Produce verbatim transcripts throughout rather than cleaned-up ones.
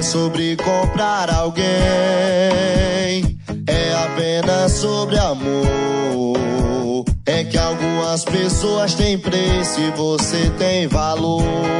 sobre comprar alguém, é apenas sobre amor. É que algumas pessoas têm preço e você tem valor.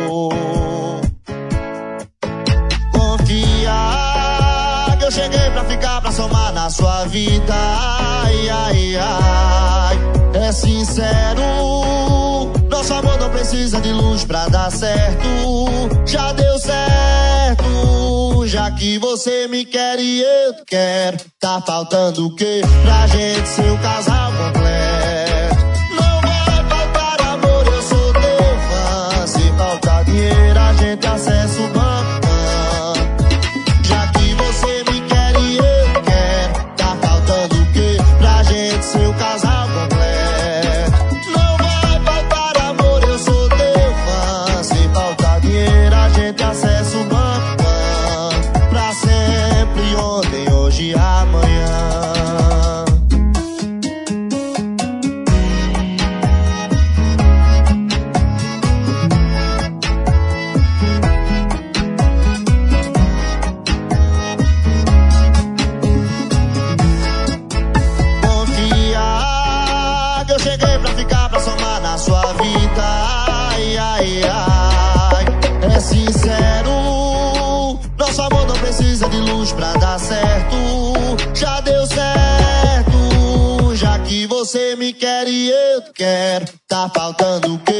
Confia que eu cheguei pra ficar, pra somar na sua vida. Ai, ai, ai, é sincero, nosso amor não precisa de luz pra dar certo. Já deu certo, já que você me quer e eu te quero. Tá faltando o quê pra gente ser um casal completo? Não vai faltar amor, eu sou teu fã. Se faltar dinheiro, a gente acessa o banco. Já que você me quer e eu te quero. Tá faltando o quê pra gente ser um casal completo? Não vai faltar amor, eu sou teu fã. Se faltar dinheiro, a gente acessa o banco. Pra sempre, ontem, hoje e amanhã. Confia que eu cheguei pra ficar, pra somar na sua vida. Ai, ai, ai, é sincero, nosso amor não precisa de luz pra dar certo. Já deu certo, já que você me quer e eu te quero. Tá faltando o quê